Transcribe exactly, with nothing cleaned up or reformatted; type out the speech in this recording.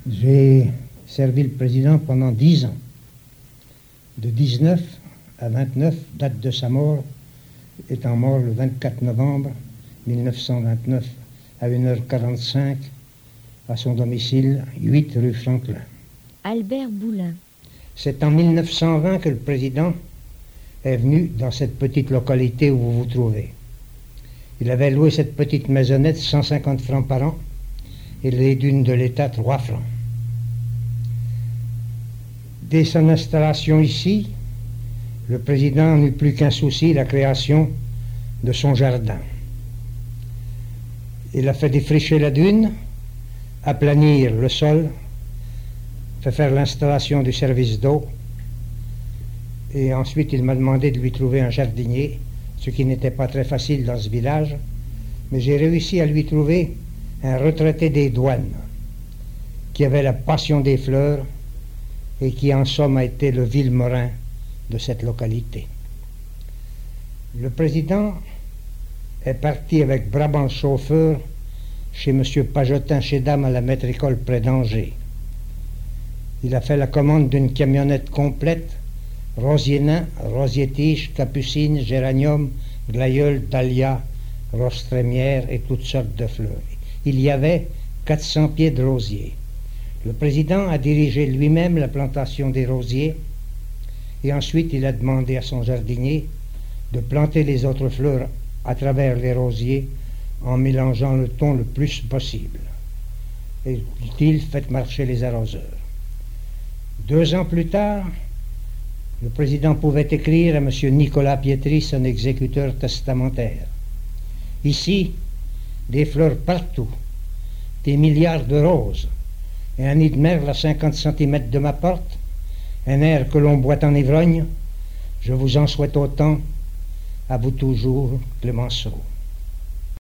J'ai servi le président pendant dix ans, de dix-neuf à vingt-neuf, date de sa mort, étant mort le vingt-quatre novembre mille neuf cent vingt-neuf à une heure quarante-cinq à son domicile, huit rue Franklin. Albert Boulin. C'est en mille neuf cent vingt que le président est venu dans cette petite localité où vous vous trouvez. Il avait loué cette petite maisonnette cent cinquante francs par an et les dunes de l'État trois francs. Dès son installation ici, le président n'eut plus qu'un souci, la création de son jardin. Il a fait défricher la dune, aplanir le sol, fait faire l'installation du service d'eau, et ensuite il m'a demandé de lui trouver un jardinier, ce qui n'était pas très facile dans ce village, mais j'ai réussi à lui trouver un retraité des douanes qui avait la passion des fleurs et qui en somme a été le Villemorin de cette localité. Le président est parti avec Brabant chauffeur chez M. Pajotin chez Dame à la maître école près d'Angers. Il a fait la commande d'une camionnette complète, rosier nain, rosier tige, capucine, géranium, glaïeul, dahlia, rose trémière et toutes sortes de fleurs. Il y avait quatre cents pieds de rosiers. Le président a dirigé lui-même la plantation des rosiers et ensuite il a demandé à son jardinier de planter les autres fleurs à travers les rosiers en mélangeant le ton le plus possible. Et dit-il, faites marcher les arroseurs. Deux ans plus tard, le président pouvait écrire à M. Nicolas Pietri, son exécuteur testamentaire. Ici, des fleurs partout, des milliards de roses, et un nid de merle à cinquante centimètres de ma porte, un air que l'on boit en ivrogne, je vous en souhaite autant, à vous toujours, Clémenceau.